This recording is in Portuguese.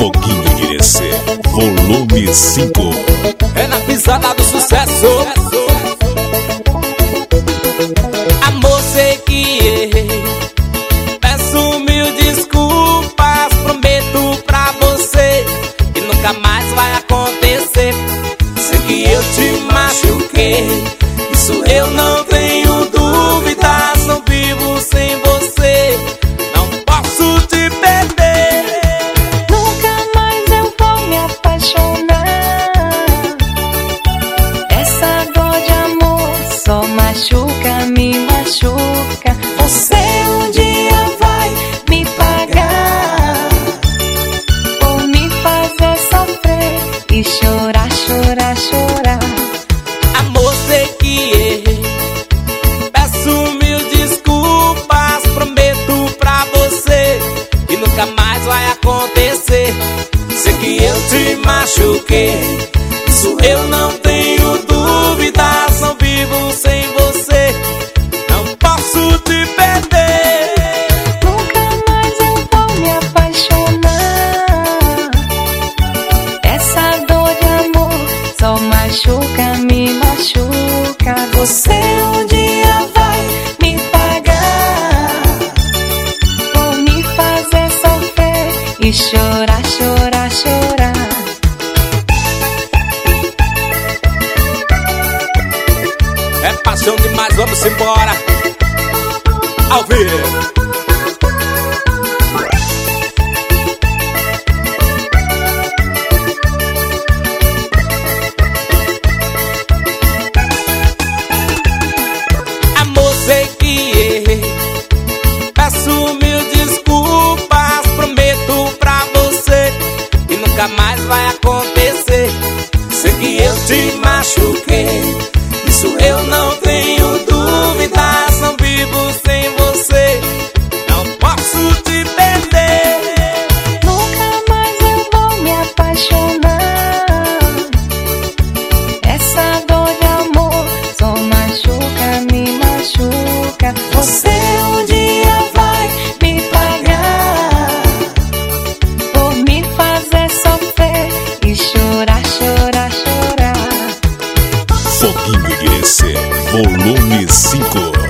Foguinho de Irecê, volume 5. É na pisada do sucesso. Amor, sei que errei, peço mil desculpas, prometo pra você que nunca mais vai acontecer. Sei que eu te machuquei, isso eu não tenho dúvidas. Não vivo sem você, não posso te perder. Nunca mais eu vou me apaixonar. Essa dor de amor só machuca, me machuca. Você um dia vai me pagar por me fazer sofrer e chorar, chorar, chorar. Amor, sei que errei, peço mil desculpas, prometo pra você que nunca mais vai acontecer. Sei que eu te machuquei, isso eu não tenho dúvidas. Não vivo sem você, não posso te perder. Nunca mais eu vou me apaixonar. Essa dor de amor só machuca, me machuca. Você um dia vai me pagar por me fazer sofrer e chorar, chorar, chorar. É paixão demais, vamos embora. Ao vivo. Amor, sei que errei, peço mil desculpas, prometo pra você que nunca mais vai acontecer. Sei que eu te machuquei, isso eu não tenho dúvidas. Não vivo sem você, não posso te perder. Nunca mais eu vou me apaixonar. Essa dor de amor só machuca, me machuca. Você um dia vai me pagar por me fazer sofrer e chorar, chorar, chorar. Foguinho de Irecê, volume 5.